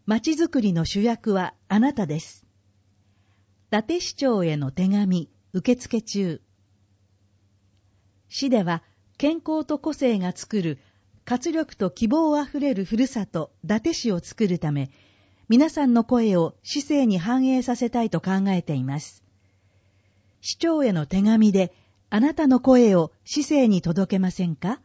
まちづくりの主役はあなたです。伊達市長への手紙、受付中。市では健康と個性が作る活力と希望あふれるふるさと伊達市を作るため、皆さんの声を市政に反映させたいと考えています。市長への手紙であなたの声を市政に届けませんか？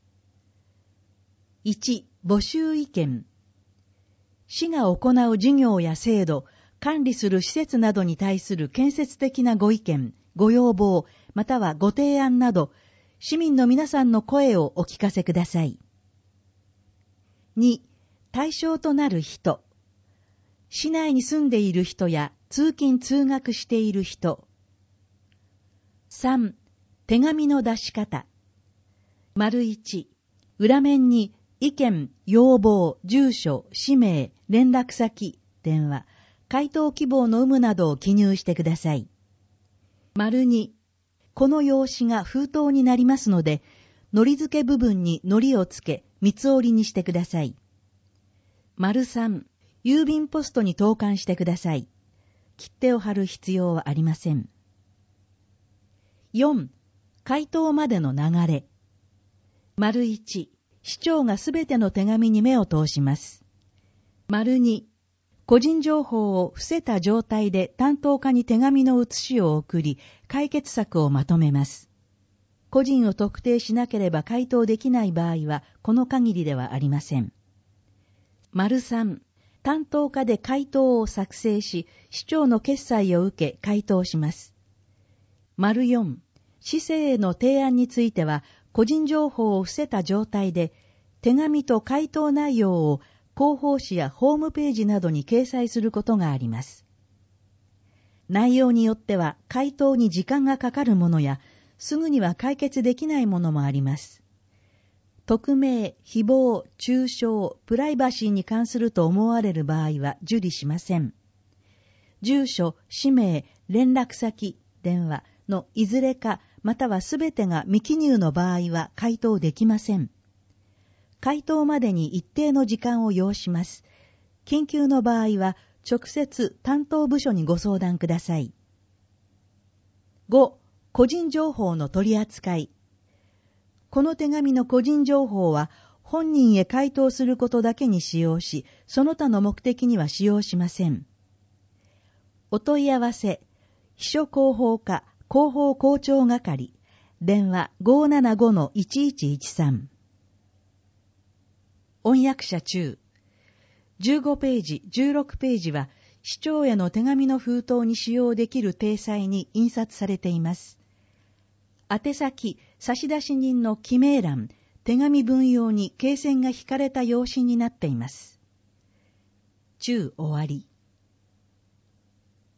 1. 募集意見。市が行う事業や制度、管理する施設などに対する建設的なご意見、ご要望、またはご提案など、市民の皆さんの声をお聞かせください。2. 対象となる人。市内に住んでいる人や通勤通学している人。3. 手紙の出し方。1. 裏面に意見、要望、住所、氏名、連絡先、電話、回答希望の有無などを記入してください。2. この用紙が封筒になりますので、糊付け部分に糊をつけ、三つ折りにしてください。3. 郵便ポストに投函してください。切手を貼る必要はありません。4. 回答までの流れ。1. 市長がすべての手紙に目を通します。2. 個人情報を伏せた状態で担当課に手紙の写しを送り、解決策をまとめます。個人を特定しなければ回答できない場合は、この限りではありません。3. 担当課で回答を作成し、市長の決裁を受け回答します。4. 市政への提案については、個人情報を伏せた状態で、手紙と回答内容を広報誌やホームページなどに掲載することがあります。内容によっては回答に時間がかかるものや、すぐには解決できないものもあります。匿名、誹謗、中傷、プライバシーに関すると思われる場合は受理しません。住所、氏名、連絡先、電話のいずれかまたはすべてが未記入の場合は回答できません。回答までに一定の時間を要します。緊急の場合は直接担当部署にご相談ください。5. 個人情報の取り扱い。この手紙の個人情報は本人へ回答することだけに使用し、その他の目的には使用しません。お問い合わせ、秘書広報課、広報校長係、電話 575-1113。音訳者中。15ページ、16ページは、市長への手紙の封筒に使用できる体裁に印刷されています。宛先、差出人の記名欄、手紙文用に罫線が引かれた用紙になっています。中終わり。